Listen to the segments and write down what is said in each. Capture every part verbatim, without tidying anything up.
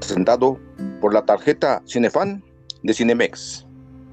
presentado por la tarjeta Cinefan de Cinemex.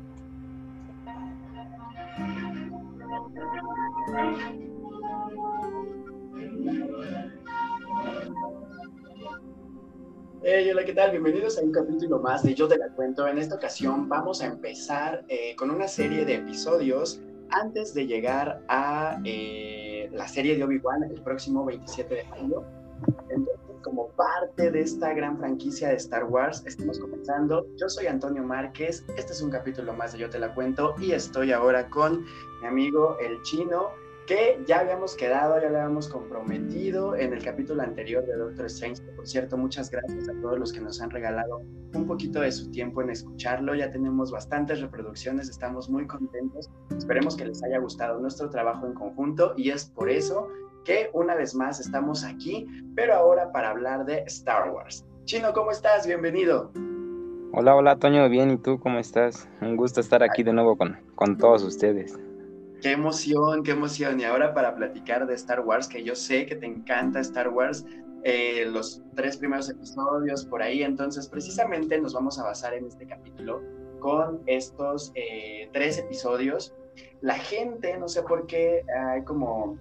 Hey, hola, ¿qué tal? Bienvenidos a un capítulo más de Yo Te La Cuento. En esta ocasión vamos a empezar eh, con una serie de episodios antes de llegar a eh, la serie de Obi-Wan el próximo veintisiete de mayo. Entonces, como parte de esta gran franquicia de Star Wars, estamos comenzando. Yo soy Antonio Márquez, este es un capítulo más de Yo Te La Cuento y estoy ahora con mi amigo El Chino, que ya habíamos quedado, ya lo habíamos comprometido en el capítulo anterior de Doctor Strange. Por cierto, muchas gracias a todos los que nos han regalado un poquito de su tiempo en escucharlo. Ya tenemos bastantes reproducciones, estamos muy contentos. Esperemos que les haya gustado nuestro trabajo en conjunto y es por eso que una vez más estamos aquí, pero ahora para hablar de Star Wars. Chino, ¿cómo estás? Bienvenido. Hola, hola, Toño, bien, ¿y tú cómo estás? Un gusto estar aquí de nuevo con, con todos ustedes. Qué emoción, qué emoción. Y ahora para platicar de Star Wars, que yo sé que te encanta Star Wars, eh, los tres primeros episodios por ahí, entonces precisamente nos vamos a basar en este capítulo con estos eh, tres episodios. La gente, no sé por qué, hay como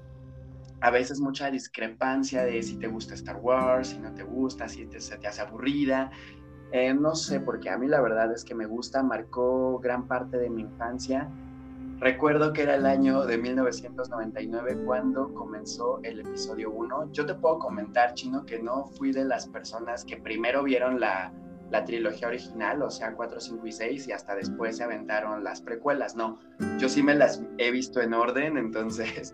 a veces mucha discrepancia de si te gusta Star Wars, si no te gusta, si te, se te hace aburrida. Eh, no sé, porque a mí la verdad es que me gusta, marcó gran parte de mi infancia. Recuerdo que era el año de mil novecientos noventa y nueve cuando comenzó el episodio uno. Yo te puedo comentar, Chino, que no fui de las personas que primero vieron la, la trilogía original, o sea, cuatro, cinco y seis, y hasta después se aventaron las precuelas. No, yo sí me las he visto en orden, entonces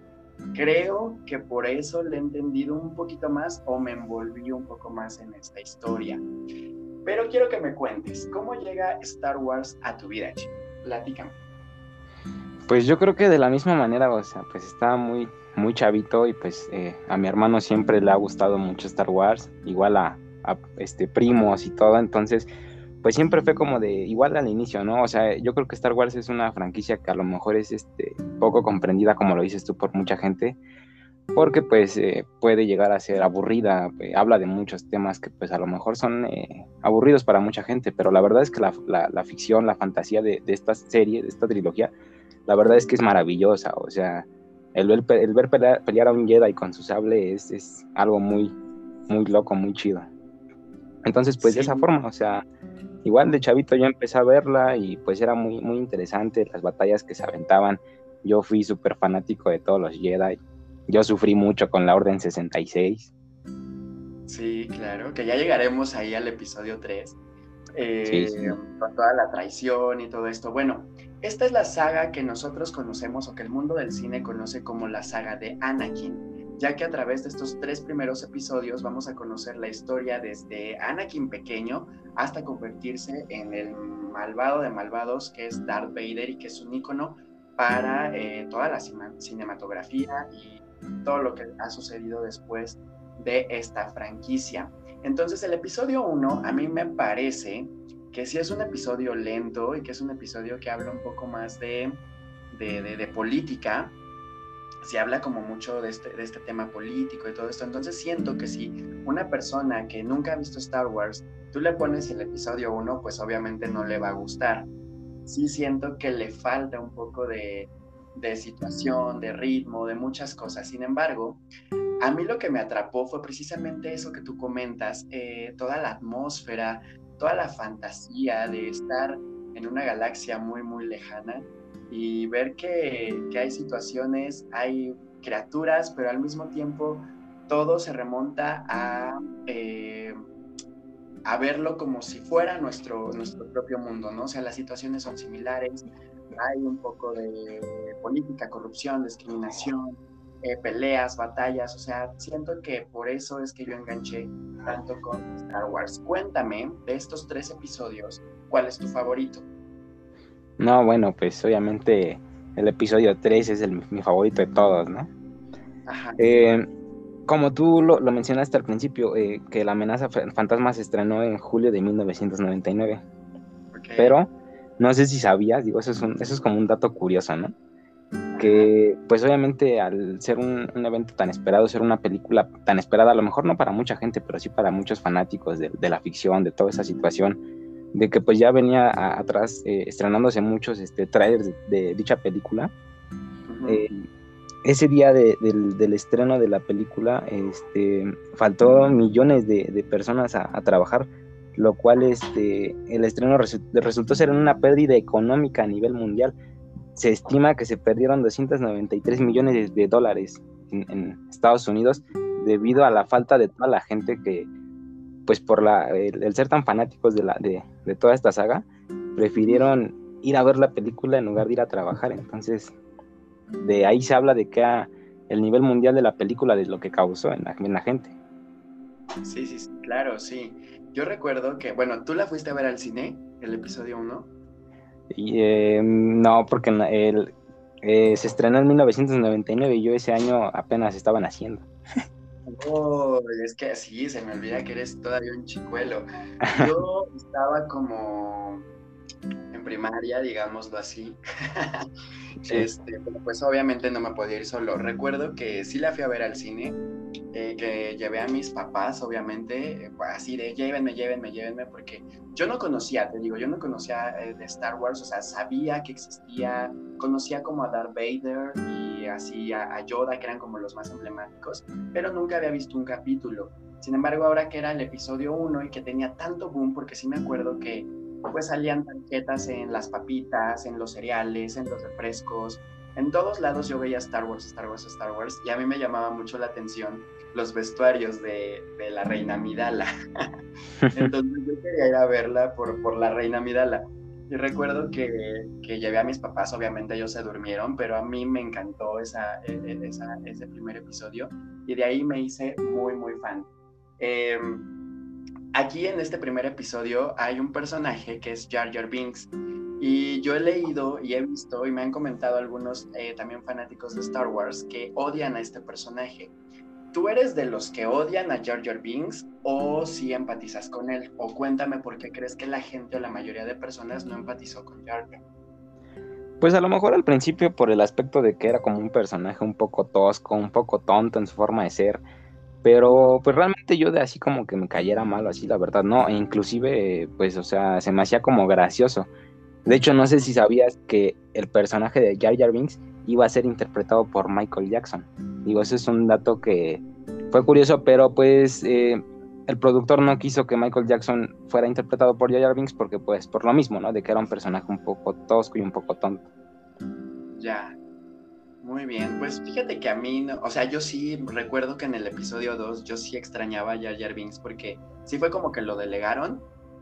creo que por eso le he entendido un poquito más o me envolví un poco más en esta historia. Pero quiero que me cuentes, ¿cómo llega Star Wars a tu vida, Chino? Platícame. Pues yo creo que de la misma manera, o sea, pues estaba muy, muy chavito y pues eh, a mi hermano siempre le ha gustado mucho Star Wars, igual a, a este, primos y todo, entonces pues siempre fue como de, igual al inicio, ¿no? O sea, yo creo que Star Wars es una franquicia que a lo mejor es este, poco comprendida, como lo dices tú, por mucha gente, porque pues eh, puede llegar a ser aburrida, eh, habla de muchos temas que pues a lo mejor son eh, aburridos para mucha gente, pero la verdad es que la, la, la ficción, la fantasía de, de esta serie, de esta trilogía, la verdad es que es maravillosa, o sea, el ver, el ver pelear, pelear a un Jedi con su sable es, es algo muy, muy loco, muy chido. Entonces pues de Sí, esa forma, o sea, igual de chavito yo empecé a verla y pues era muy, muy interesante las batallas que se aventaban. Yo fui súper fanático de todos los Jedi. Yo sufrí mucho con la Orden sesenta y seis. sí, claro, que ya llegaremos ahí al episodio tres, Sí, eh, sí. con toda la traición y todo esto. Bueno, esta es la saga que nosotros conocemos o que el mundo del cine conoce como la saga de Anakin, ya que a través de estos tres primeros episodios vamos a conocer la historia desde Anakin pequeño hasta convertirse en el malvado de malvados que es Darth Vader y que es un ícono para eh, toda la cinematografía y todo lo que ha sucedido después de esta franquicia. Entonces el episodio uno a mí me parece que sí es un episodio lento y que es un episodio que habla un poco más de, de, de, de política. Se habla como mucho de este, de este tema político y todo esto. Entonces siento que si una persona que nunca ha visto Star Wars, tú le pones el episodio uno, pues obviamente no le va a gustar. Sí siento que le falta un poco de, de situación, de ritmo, de muchas cosas. Sin embargo, a mí lo que me atrapó fue precisamente eso que tú comentas, eh, toda la atmósfera, toda la fantasía de estar en una galaxia muy, muy lejana y ver que, que hay situaciones, hay criaturas, pero al mismo tiempo todo se remonta a, eh, a verlo como si fuera nuestro, nuestro propio mundo, ¿no? O sea, las situaciones son similares, hay un poco de política, corrupción, discriminación, eh, peleas, batallas, o sea, siento que por eso es que yo enganché tanto con Star Wars. Cuéntame de estos tres episodios, ¿cuál es tu favorito? No, bueno, pues obviamente el episodio tres es el, mi favorito de todos, ¿no? Ajá, Eh, como tú lo, lo mencionaste al principio, eh, que la amenaza fantasma se estrenó en julio de mil novecientos noventa y nueve, ok. pero no sé si sabías, digo, eso es, un, eso es como un dato curioso, ¿no? que pues obviamente al ser un, un evento tan esperado, ser una película tan esperada, a lo mejor no para mucha gente, pero sí para muchos fanáticos de, de la ficción, de toda esa situación, de que pues ya venía a, atrás eh, estrenándose muchos este, trailers de, de dicha película. Uh-huh. eh, ese día de, del, del estreno de la película este, faltó millones de, de personas a, a trabajar, lo cual este, el estreno resu- resultó ser una pérdida económica a nivel mundial. Se estima que se perdieron doscientos noventa y tres millones de dólares en, en Estados Unidos debido a la falta de toda la gente que, pues por la, el, el ser tan fanáticos de, la, de, de toda esta saga, prefirieron ir a ver la película en lugar de ir a trabajar. Entonces, de ahí se habla de que a, el nivel mundial de la película, de lo que causó en la, en la gente. Sí, sí, sí, claro, sí. Yo recuerdo que, bueno, ¿tú la fuiste a ver al cine, el episodio uno? Y, eh, no, porque el, eh, se estrenó en mil novecientos noventa y nueve y yo ese año apenas estaba naciendo. Oh, es que sí, se me olvida que eres todavía un chicuelo. Yo estaba como en primaria, digámoslo así. Sí. Este, pero pues obviamente no me podía ir solo. Recuerdo que sí la fui a ver al cine, eh, que llevé a mis papás, obviamente, eh, así de llévenme, llévenme, llévenme, porque yo no conocía, te digo, yo no conocía eh, de Star Wars, o sea, sabía que existía, conocía como a Darth Vader y así a, a Yoda, que eran como los más emblemáticos, pero nunca había visto un capítulo. Sin embargo, ahora que era el episodio uno y que tenía tanto boom, porque sí me acuerdo que pues salían tarjetas en las papitas, en los cereales, en los refrescos, en todos lados yo veía Star Wars, Star Wars, Star Wars, y a mí me llamaba mucho la atención los vestuarios de, de la Reina Amidala. Entonces yo quería ir a verla por, por la Reina Amidala. Y recuerdo que, que llevé a mis papás, obviamente ellos se durmieron, pero a mí me encantó esa, esa, ese primer episodio, y de ahí me hice muy, muy fan. Eh, Aquí en este primer episodio hay un personaje que es Jar Jar Binks, y yo he leído y he visto y me han comentado algunos eh, también fanáticos de Star Wars que odian a este personaje. ¿Tú eres de los que odian a Jar Jar Binks o si empatizas con él? O cuéntame por qué crees que la gente o la mayoría de personas no empatizó con Jar Jar. Pues a lo mejor al principio por el aspecto de que era como un personaje un poco tosco, un poco tonto en su forma de ser. Pero pues realmente yo de así como que me cayera mal, así la verdad, no, e inclusive pues o sea, se me hacía como gracioso. De hecho, no sé si sabías que el personaje de Jar Jar Binks iba a ser interpretado por Michael Jackson. Digo, ese es un dato que fue curioso, pero pues eh, el productor no quiso que Michael Jackson fuera interpretado por Jar Jar Binks porque pues por lo mismo, ¿no? De que era un personaje un poco tosco y un poco tonto. Ya. Muy bien, pues fíjate que a mí, no, o sea, yo sí recuerdo que en el episodio dos yo sí extrañaba a Jar Jar Binks porque sí fue como que lo delegaron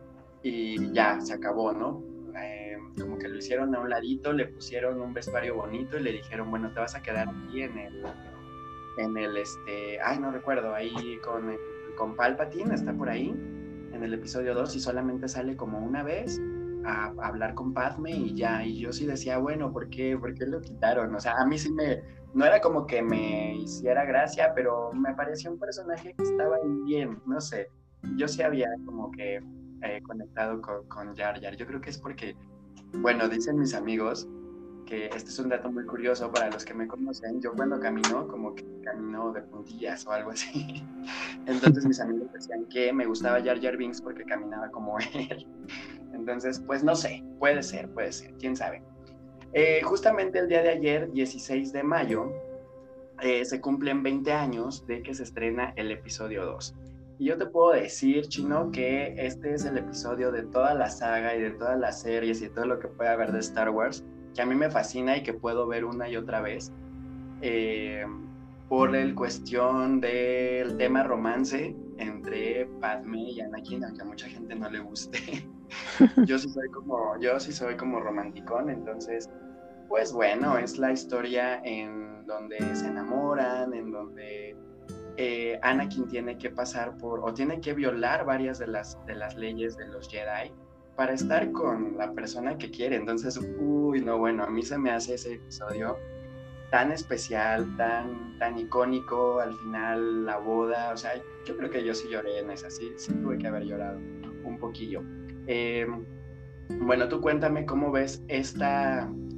y ya, se acabó, ¿no? Eh, como que lo hicieron a un ladito, le pusieron un vestuario bonito y le dijeron, bueno, te vas a quedar aquí en el, en el, este, ay, no recuerdo, ahí con, el, con Palpatine, está por ahí, en el episodio dos y solamente sale como una vez a hablar con Padme y ya, y yo sí decía, bueno, ¿por qué, ¿por qué lo quitaron? O sea, a mí sí me, no era como que me hiciera gracia, pero me pareció un personaje que estaba bien, no sé, yo sí había como que eh, conectado con, con Jar Jar, yo creo que es porque, bueno, dicen mis amigos que este es un dato muy curioso para los que me conocen, yo cuando camino, como que camino de puntillas o algo así, entonces mis amigos decían que me gustaba Jar Jar Binks porque caminaba como él. Entonces, pues no sé, puede ser, puede ser, quién sabe. Eh, justamente el día de ayer, dieciséis de mayo, eh, se cumplen veinte años de que se estrena el episodio dos. Y yo te puedo decir, Chino, que este es el episodio de toda la saga y de todas las series y de todo lo que pueda haber de Star Wars, que a mí me fascina y que puedo ver una y otra vez. Eh, por el cuestión del tema romance entre Padme y Anakin, aunque a mucha gente no le guste. Yo sí soy como, yo sí soy como romanticón, entonces, pues bueno, es la historia en donde se enamoran, en donde eh, Anakin tiene que pasar por, o tiene que violar varias de las, de las leyes de los Jedi para estar con la persona que quiere. Entonces, uy, no, bueno, a mí se me hace ese episodio tan especial, tan, tan icónico, al final la boda, o sea, yo creo que yo sí lloré en esa, sí, sí tuve que haber llorado un poquillo. Eh, bueno, tú cuéntame cómo ves esta,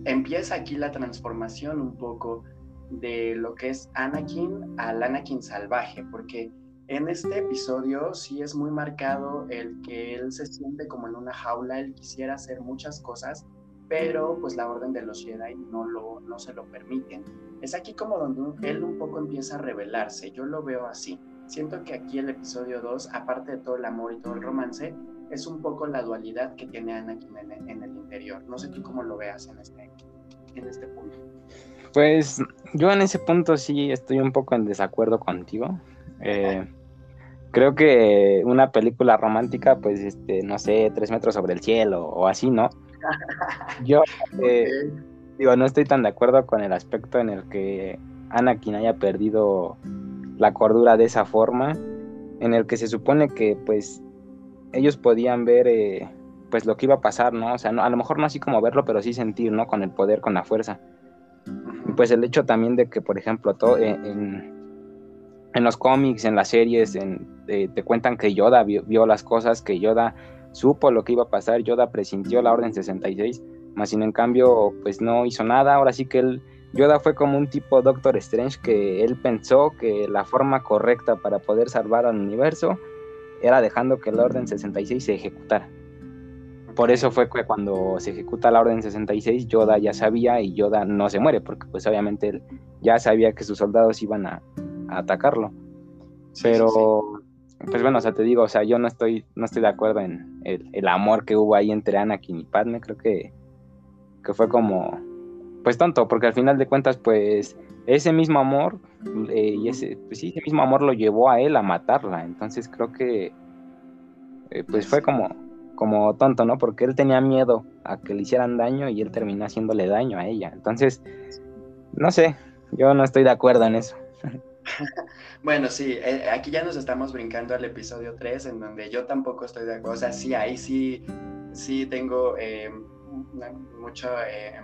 empieza aquí la transformación un poco de lo que es Anakin al Anakin salvaje, porque en este episodio sí es muy marcado el que él se siente como en una jaula, él quisiera hacer muchas cosas, pero pues la orden de los Jedi no, lo, no se lo permiten. Es aquí como donde él un poco empieza a rebelarse, yo lo veo así. Siento que aquí el episodio dos, aparte de todo el amor y todo el romance, es un poco la dualidad que tiene Anakin en, en el interior. No sé tú cómo lo veas en este, en este punto. Pues yo en ese punto sí estoy un poco en desacuerdo contigo. Eh, creo que una película romántica, pues, este, no sé, Tres metros sobre el cielo o así, ¿no? Yo, eh, okay. digo, no estoy tan de acuerdo con el aspecto en el que Anakin haya perdido la cordura de esa forma, en el que se supone que, pues, ellos podían ver, eh, pues, lo que iba a pasar, ¿no? O sea, no, a lo mejor no así como verlo, pero sí sentir, ¿no? Con el poder, con la fuerza. Y pues el hecho también de que, por ejemplo, todo, en, en, en los cómics, en las series, en, eh, te cuentan que Yoda vio, vio las cosas, que Yoda supo lo que iba a pasar, Yoda presintió la Orden sesenta y seis, más sin en cambio, pues no hizo nada. Ahora sí que él, Yoda fue como un tipo Doctor Strange, que él pensó que la forma correcta para poder salvar al universo era dejando que la Orden sesenta y seis se ejecutara. Por eso fue que cuando se ejecuta la Orden sesenta y seis, Yoda ya sabía y Yoda no se muere, porque pues obviamente él ya sabía que sus soldados iban a, a atacarlo. Sí, Pero, sí, sí. pues bueno, o sea, te digo, o sea, yo no estoy, no estoy de acuerdo en el, el amor que hubo ahí entre Anakin y Padme. Creo que, que fue como, pues tonto, porque al final de cuentas, pues, ese mismo amor, eh, y ese, pues sí, ese mismo amor lo llevó a él a matarla. Entonces creo que, eh, pues fue como... como tonto, ¿no? Porque él tenía miedo a que le hicieran daño y él terminó haciéndole daño a ella. Entonces, no sé, yo no estoy de acuerdo en eso. Bueno, sí, eh, aquí ya nos estamos brincando al episodio tres, en donde yo tampoco estoy de acuerdo. O sea, sí, ahí sí, sí tengo eh, mucho, eh,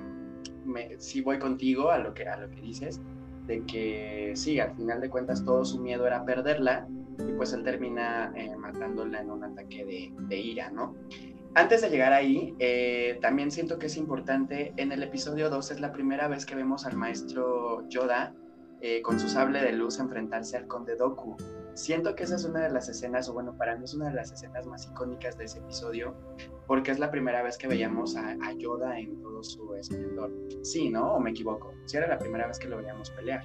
me, sí voy contigo a lo que, a lo que dices, de que sí, al final de cuentas todo su miedo era perderla, y pues él termina eh, matándola en un ataque de, de ira, ¿no? Antes de llegar ahí, eh, también siento que es importante, en el episodio dos es la primera vez que vemos al maestro Yoda eh, con su sable de luz enfrentarse al Conde Dooku. Siento que esa es una de las escenas, o bueno, para mí es una de las escenas más icónicas de ese episodio, porque es la primera vez que veíamos a, a Yoda en todo su esplendor. Sí, ¿no? ¿O me equivoco? Sí, era la primera vez que lo veíamos pelear.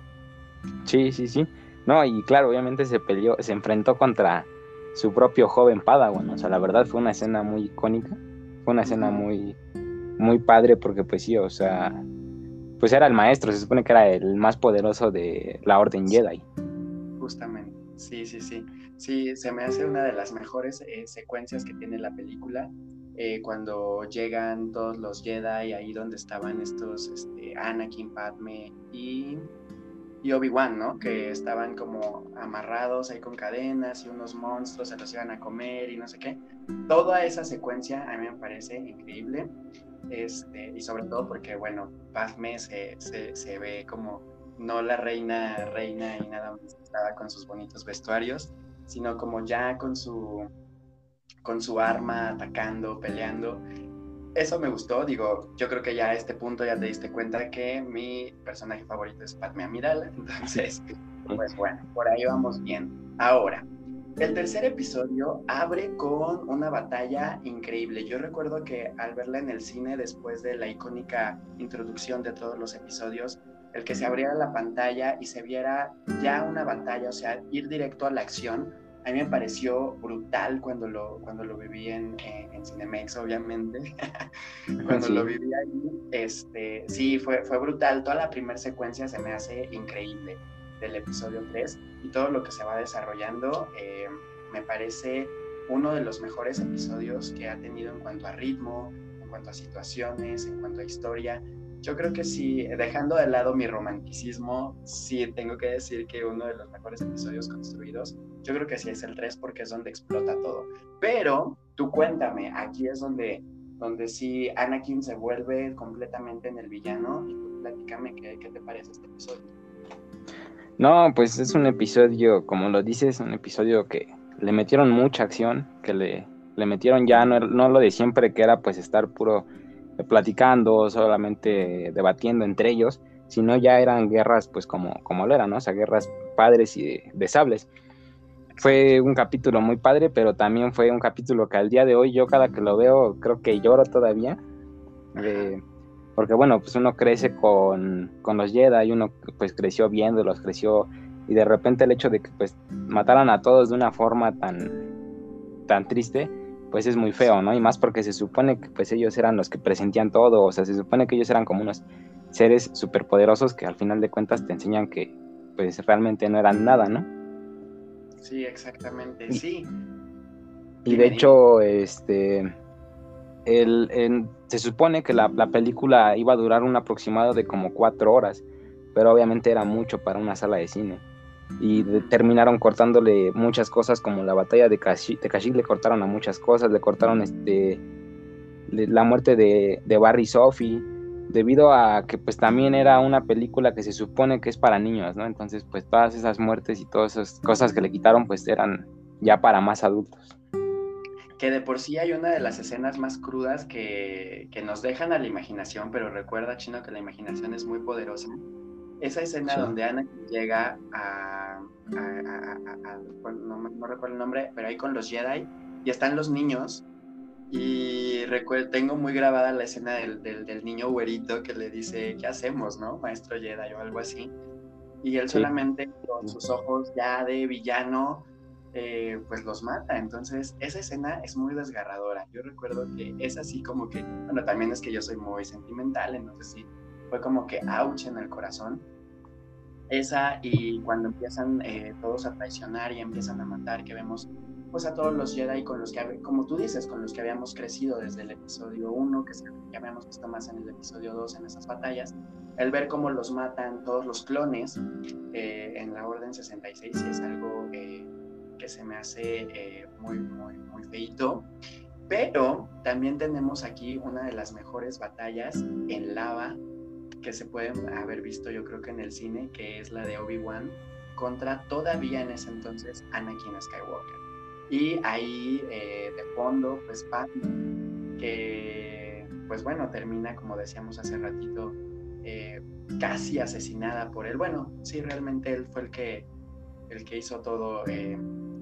Sí, sí, sí. No, y claro, obviamente se peleó, se enfrentó contra su propio joven Padawan. O sea, la verdad fue una escena muy icónica, fue una escena uh-huh. muy, muy padre, porque pues sí, o sea, pues era el maestro, se supone que era el más poderoso de la Orden Jedi. Justamente, sí, sí, sí. Sí, se me hace una de las mejores eh, secuencias que tiene la película, eh, cuando llegan todos los Jedi, ahí donde estaban estos, este, Anakin, Padme y... y Obi-Wan, ¿no? Que estaban como amarrados ahí con cadenas y unos monstruos se los iban a comer y no sé qué. Toda esa secuencia a mí me parece increíble, este, y sobre todo porque, bueno, Padme se, se, se ve como no la reina, reina y nada más estaba con sus bonitos vestuarios, sino como ya con su, con su arma atacando, peleando. Eso me gustó, digo, yo creo que ya a este punto ya te diste cuenta que mi personaje favorito es Padme Amidala, entonces, pues bueno, por ahí vamos bien. Ahora, el tercer episodio abre con una batalla increíble. Yo recuerdo que al verla en el cine, después de la icónica introducción de todos los episodios, el que se abriera la pantalla y se viera ya una batalla, o sea, ir directo a la acción, a mí me pareció brutal cuando lo, cuando lo viví en, en, en Cinemex, obviamente. Cuando sí. lo viví ahí, este, sí, fue, fue brutal. Toda la primera secuencia se me hace increíble del episodio tres, y todo lo que se va desarrollando eh, me parece uno de los mejores episodios que ha tenido en cuanto a ritmo, en cuanto a situaciones, en cuanto a historia. Yo creo que sí, dejando de lado mi romanticismo, sí tengo que decir que uno de los mejores episodios construidos, yo creo que sí es el tres, porque es donde explota todo. Pero tú cuéntame, aquí es donde, donde sí Anakin se vuelve completamente en el villano, y tú platícame qué, qué te parece este episodio. No, pues es un episodio, como lo dices, un episodio que le metieron mucha acción, que le, le metieron ya no, no lo de siempre, que era pues estar puro platicando, solamente debatiendo entre ellos, sino ya eran guerras pues como, como lo eran, ¿no? O sea, guerras padres y de, de sables. Fue un capítulo muy padre, pero también fue un capítulo que al día de hoy yo cada que lo veo creo que lloro todavía, eh, porque bueno, pues uno crece con, con los Jedi, uno pues creció viéndolos, creció, y de repente el hecho de que pues mataran a todos de una forma tan, tan triste, pues es muy feo, ¿no? Y más porque se supone que pues ellos eran los que presentían todo, o sea, se supone que ellos eran como unos seres superpoderosos que al final de cuentas te enseñan que pues realmente no eran nada, ¿no? Sí, exactamente, sí. Y de hecho, este, el, el, se supone que la, la película iba a durar un aproximado de como cuatro horas, pero obviamente era mucho para una sala de cine. Y de, terminaron cortándole muchas cosas, como la batalla de Kashyyyk, de Kashyyyk le cortaron a muchas cosas, le cortaron este, le, la muerte de, de Barry Sophie, debido a que pues también era una película que se supone que es para niños, ¿no? Entonces pues todas esas muertes y todas esas cosas que le quitaron pues eran ya para más adultos. Que de por sí hay una de las escenas más crudas que, que nos dejan a la imaginación, pero recuerda, Chino, que la imaginación es muy poderosa. Esa escena sí. donde Ana llega a, a, a, a, a no, no recuerdo el nombre, pero ahí con los Jedi, y están los niños, y recuerdo, tengo muy grabada la escena del, del, del niño güerito que le dice, ¿qué hacemos, no? Maestro Jedi o algo así, y él sí. solamente con sus ojos ya de villano, eh, pues los mata. Entonces esa escena es muy desgarradora. Yo recuerdo que es así como que, bueno, también es que yo soy muy sentimental, entonces sí, fue como que ouch en el corazón. Esa, y cuando empiezan eh, todos a traicionar y empiezan a matar, que vemos pues a todos los Jedi con los que, como tú dices, con los que habíamos crecido desde el episodio uno, que, que habíamos visto más en el episodio dos en esas batallas, el ver cómo los matan todos los clones eh, en la Orden sesenta y seis, sí es algo eh, que se me hace eh, muy, muy, muy feito. Pero también tenemos aquí una de las mejores batallas en lava que se pueden haber visto, yo creo que en el cine, que es la de Obi-Wan contra todavía en ese entonces Anakin Skywalker. Y ahí eh, de fondo, pues Padme, que pues bueno, termina, como decíamos hace ratito, eh, casi asesinada por él. Bueno, sí, realmente él fue el que, el que hizo todo eh,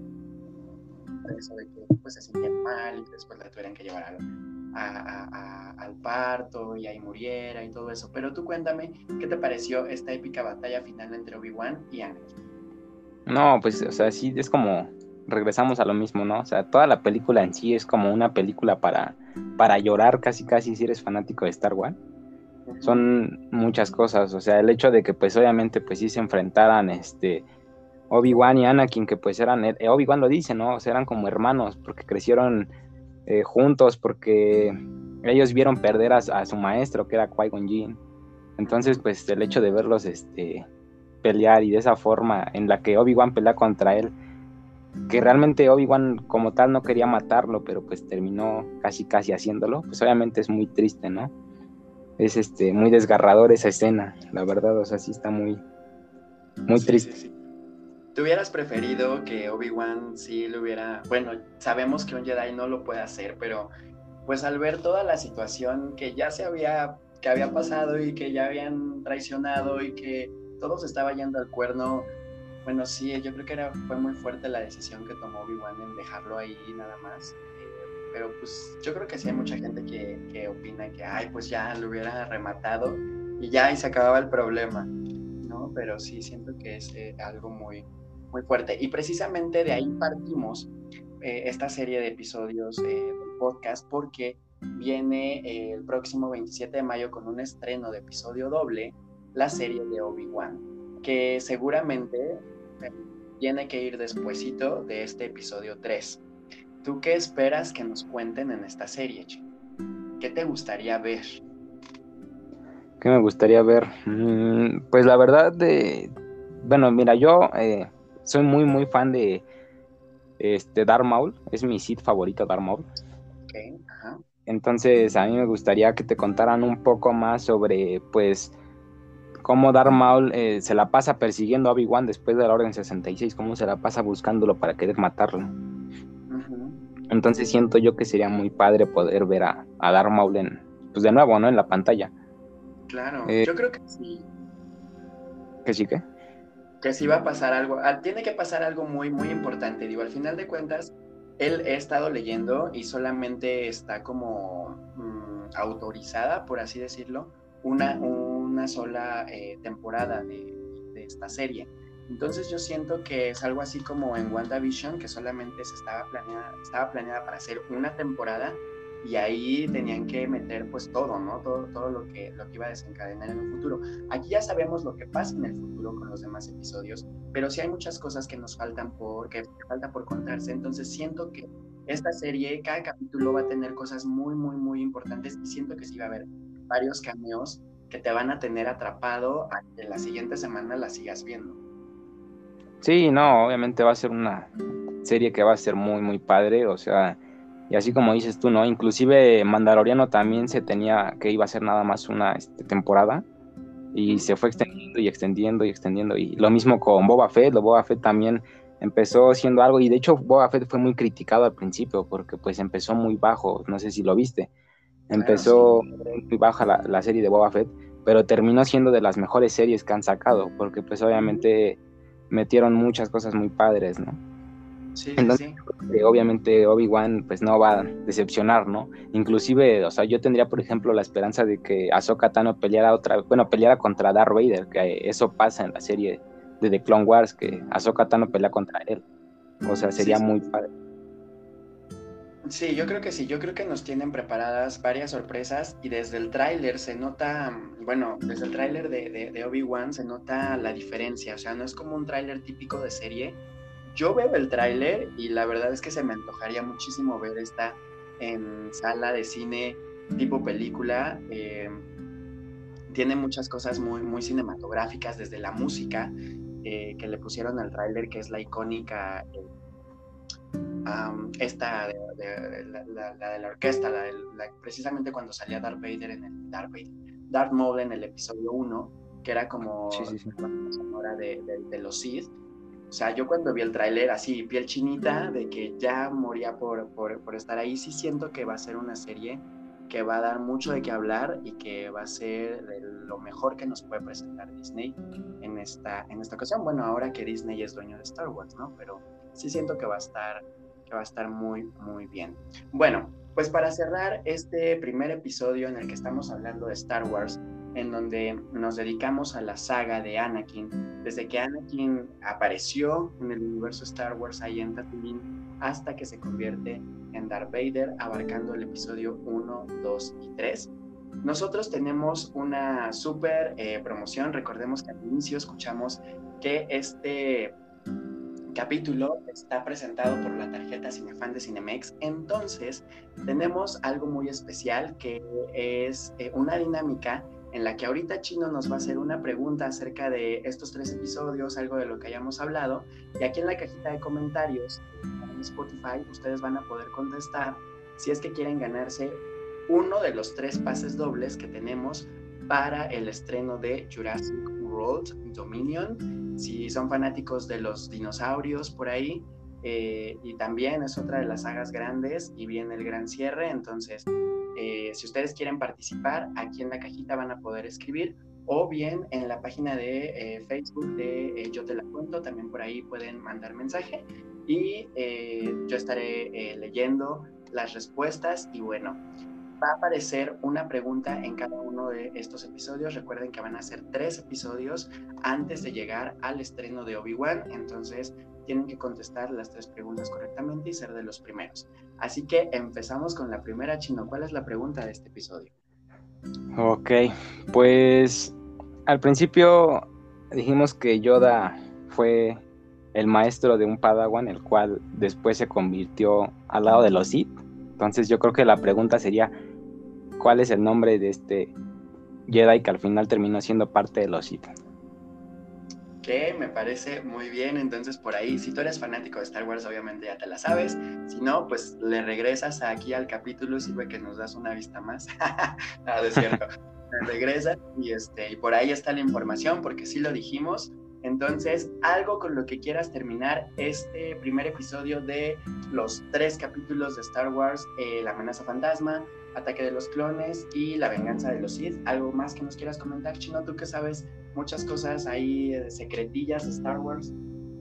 eso de que pues se sentía mal y que después la tuvieran que llevar al, a, a, a, al parto y ahí muriera y todo eso. Pero tú cuéntame, ¿qué te pareció esta épica batalla final entre Obi-Wan y Anakin? No, pues, o sea, sí, es como, regresamos a lo mismo, ¿no? O sea, toda la película en sí es como una película para, para llorar casi casi si eres fanático de Star Wars. Uh-huh. Son muchas cosas, o sea, el hecho de que pues obviamente pues sí se enfrentaran este Obi-Wan y Anakin, que pues eran, eh, Obi-Wan lo dice, ¿no? O sea, eran como hermanos, porque crecieron eh, juntos, porque ellos vieron perder a, a su maestro, que era Qui-Gon Jinn. Entonces, pues el hecho de verlos este, pelear y de esa forma en la que Obi-Wan pelea contra él, que realmente Obi-Wan como tal no quería matarlo, pero pues terminó casi casi haciéndolo, pues obviamente es muy triste, ¿no? Es este muy desgarrador esa escena, la verdad, o sea, sí está muy, muy sí, triste. Sí, sí. ¿Tú hubieras preferido que Obi-Wan sí lo hubiera... Bueno, sabemos que un Jedi no lo puede hacer, pero pues al ver toda la situación que ya se había, que había pasado y que ya habían traicionado y que todo se estaba yendo al cuerno, bueno, sí, yo creo que era, fue muy fuerte la decisión que tomó Obi-Wan en dejarlo ahí nada más. Eh, pero pues yo creo que sí hay mucha gente que, que opina que, ay, pues ya lo hubiera rematado y ya y se acababa el problema, ¿no? Pero sí siento que es eh, algo muy... muy fuerte, y precisamente de ahí partimos eh, esta serie de episodios eh, del podcast, porque viene eh, el próximo veintisiete de mayo con un estreno de episodio doble, la serie de Obi-Wan, que seguramente eh, tiene que ir despuesito de este episodio tres. ¿Tú qué esperas que nos cuenten en esta serie, Chico? ¿Qué te gustaría ver? ¿Qué me gustaría ver? Mm, pues la verdad de... Bueno, mira, yo... Eh... soy muy muy fan de este Darth Maul, es mi Sith favorito, Darth Maul. Okay, ajá. Entonces a mí me gustaría que te contaran un poco más sobre pues cómo Darth Maul eh, se la pasa persiguiendo a Obi-Wan después de la Orden sesenta y seis, cómo se la pasa buscándolo para querer matarlo. Uh-huh. Entonces siento yo que sería muy padre poder ver a, a Darth Maul en, pues de nuevo, ¿no? En la pantalla. Claro, Eh, yo creo que sí, que sí que. que sí va a pasar algo, ah, tiene que pasar algo muy, muy importante. Digo, al final de cuentas, él he estado leyendo y solamente está como mm, autorizada, por así decirlo, una, una sola eh, temporada de, de esta serie. Entonces yo siento que es algo así como en WandaVision, que solamente se estaba planeada, estaba planeada para hacer una temporada y ahí tenían que meter pues todo, ¿no? Todo, todo lo, que, lo que iba a desencadenar en el futuro. Aquí ya sabemos lo que pasa en el futuro con los demás episodios, pero sí hay muchas cosas que nos faltan por, que falta por contarse, entonces siento que esta serie, cada capítulo va a tener cosas muy, muy, muy importantes y siento que sí va a haber varios cameos que te van a tener atrapado a que la siguiente semana la sigas viendo. Sí, no, obviamente va a ser una serie que va a ser muy, muy padre, o sea, y así como dices tú, ¿no? Inclusive Mandaloriano también se tenía que iba a ser nada más una este, temporada y se fue extendiendo y extendiendo y extendiendo, y lo mismo con Boba Fett, lo Boba Fett también empezó siendo algo, y de hecho Boba Fett fue muy criticado al principio porque pues empezó muy bajo, no sé si lo viste, Claro, empezó sí. muy baja la, la serie de Boba Fett, pero terminó siendo de las mejores series que han sacado, porque pues obviamente metieron muchas cosas muy padres, ¿no? Sí, sí, Entonces, sí. eh, obviamente Obi-Wan pues no va a decepcionar, ¿no? Inclusive, o sea, yo tendría, por ejemplo, la esperanza de que Ahsoka Tano peleara otra, bueno, peleara contra Darth Vader, que eso pasa en la serie de The Clone Wars, que Ahsoka Tano pelea contra él. O sea, Sí, sería sí. muy padre. Sí, yo creo que sí, yo creo que nos tienen preparadas varias sorpresas y desde el tráiler se nota, bueno, desde el tráiler de, de, de Obi-Wan se nota la diferencia, o sea, no es como un tráiler típico de serie. Yo veo el tráiler y la verdad es que se me antojaría muchísimo ver esta en sala de cine tipo película. Eh, tiene muchas cosas muy, muy cinematográficas, desde la música eh, que le pusieron al tráiler, que es la icónica... Eh, Um, esta de, de, la, la, la, de la orquesta, la de, la, precisamente cuando salía Darth Vader en el Darth, Vader, Darth Maul en el episodio uno, que era como Sí, sí, sí. la banda sonora de, de, de los Sith. O sea, yo cuando vi el tráiler así, piel chinita, de que ya moría por, por, por estar ahí, sí siento que va a ser una serie que va a dar mucho de qué hablar y que va a ser de lo mejor que nos puede presentar Disney en esta, en esta ocasión. Bueno, ahora que Disney es dueño de Star Wars, ¿no? Pero sí siento que va a estar que va a estar muy, muy bien. Bueno, pues para cerrar este primer episodio en el que estamos hablando de Star Wars, en donde nos dedicamos a la saga de Anakin, desde que Anakin apareció en el universo Star Wars ahí en Tatooine, hasta que se convierte en Darth Vader, abarcando el episodio uno, dos y tres. Nosotros tenemos una súper eh, promoción. Recordemos que al inicio escuchamos que este capítulo está presentado por la tarjeta Cinefan de Cinemex. Entonces tenemos algo muy especial, que es eh, una dinámica en la que ahorita Chino nos va a hacer una pregunta acerca de estos tres episodios, algo de lo que hayamos hablado, y aquí en la cajita de comentarios en Spotify ustedes van a poder contestar si es que quieren ganarse uno de los tres pases dobles que tenemos para el estreno de Jurassic World Dominion, si son fanáticos de los dinosaurios por ahí, eh, y también es otra de las sagas grandes y viene el gran cierre. Entonces eh, si ustedes quieren participar, aquí en la cajita van a poder escribir, o bien en la página de eh, Facebook de eh, Yo Te La Cuento, también por ahí pueden mandar mensaje y eh, yo estaré eh, leyendo las respuestas. Y bueno, va a aparecer una pregunta en cada uno de estos episodios. Recuerden que van a ser tres episodios antes de llegar al estreno de Obi-Wan, entonces tienen que contestar las tres preguntas correctamente y ser de los primeros. Así que empezamos con la primera. Chino, ¿cuál es la pregunta de este episodio? Ok, pues al principio dijimos que Yoda fue el maestro de un Padawan, el cual después se convirtió al lado de los Sith. Entonces yo creo que la pregunta sería, ¿cuál es el nombre de este Jedi que al final terminó siendo parte de los Sith? Que me parece muy bien. Entonces por ahí, si tú eres fanático de Star Wars, obviamente ya te la sabes. Si no, pues le regresas aquí al capítulo, sirve que nos das una vista más. No, es cierto. Le regresas y, este, y por ahí está la información, porque sí lo dijimos. Entonces, algo con lo que quieras terminar este primer episodio de los tres capítulos de Star Wars, eh, La amenaza fantasma, Ataque de los clones y La venganza de los Sith. ¿Algo más que nos quieras comentar, Chino? Tú que sabes muchas cosas ahí eh, secretillas de Star Wars.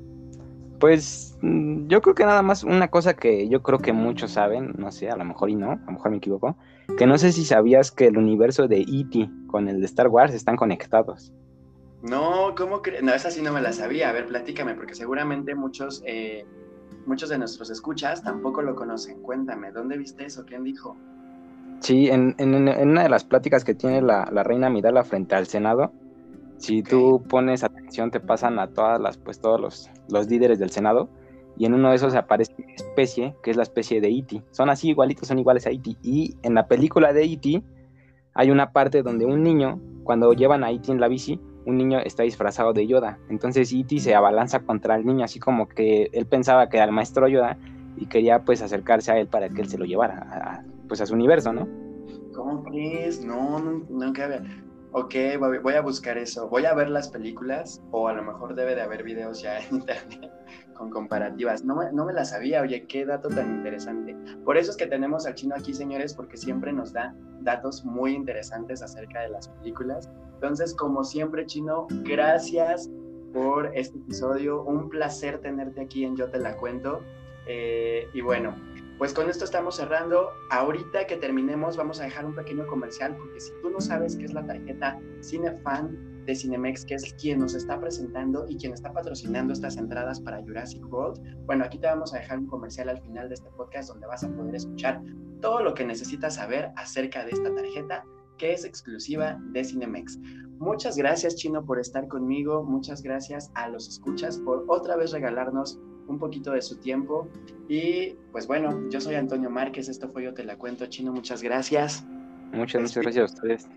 Pues yo creo que nada más una cosa que yo creo que muchos saben, no sé, a lo mejor y no, a lo mejor me equivoco, que no sé si sabías que el universo de E T con el de Star Wars están conectados. No, ¿cómo crees? No, esa sí no me la sabía. A ver, platícame, porque seguramente muchos, eh, muchos de nuestros escuchas tampoco lo conocen. Cuéntame, ¿dónde viste eso? ¿Quién dijo? Sí, en, en, en una de las pláticas que tiene la, la reina Amidala frente al Senado, si okay. tú pones atención, te pasan a todas las, pues todos los, los líderes del Senado, y en uno de esos aparece una especie, que es la especie de E T. Son así igualitos, son iguales a E T. Y en la película de E T hay una parte donde un niño, cuando llevan a E T en la bici, un niño está disfrazado de Yoda. Entonces E T se abalanza contra el niño, así como que él pensaba que era el maestro Yoda y quería pues acercarse a él para que él se lo llevara a, pues a su universo, ¿no? ¿Cómo crees? No, no, nunca había... Ok, voy a buscar eso. Voy a ver las películas, o a lo mejor debe de haber videos ya en internet con comparativas. No me, no me la sabía, oye, qué dato tan interesante. Por eso es que tenemos al Chino aquí, señores, porque siempre nos da datos muy interesantes acerca de las películas. Entonces, como siempre, Chino, gracias por este episodio. Un placer tenerte aquí en Yo Te La Cuento. Eh, y bueno, pues con esto estamos cerrando. Ahorita que terminemos vamos a dejar un pequeño comercial, porque si tú no sabes qué es la tarjeta Cinefan de Cinemex, que es quien nos está presentando y quien está patrocinando estas entradas para Jurassic World, bueno, aquí te vamos a dejar un comercial al final de este podcast donde vas a poder escuchar todo lo que necesitas saber acerca de esta tarjeta, que es exclusiva de Cinemex. Muchas gracias, Chino, por estar conmigo. Muchas gracias a los escuchas por otra vez regalarnos un poquito de su tiempo. Y pues bueno, yo soy Antonio Márquez, esto fue Yo Te La Cuento. Chino, muchas gracias. Muchas, muchas gracias a ustedes.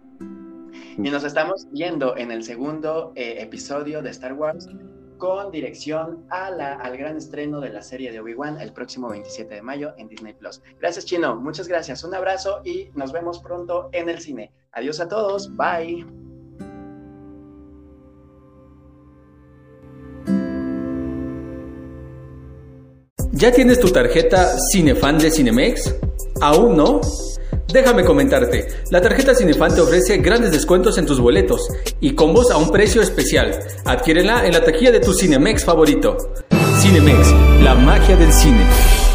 Y nos estamos viendo en el segundo eh, episodio de Star Wars, con dirección a la, al gran estreno de la serie de Obi-Wan el próximo veintisiete de mayo en Disney Plus. Gracias, Chino, muchas gracias, un abrazo y nos vemos pronto en el cine. Adiós a todos, bye. ¿Ya tienes tu tarjeta Cinefan de Cinemex? ¿Aún no? Déjame comentarte, la tarjeta Cinefan te ofrece grandes descuentos en tus boletos y combos a un precio especial. Adquiérela en la taquilla de tu Cinemex favorito. Cinemex, la magia del cine.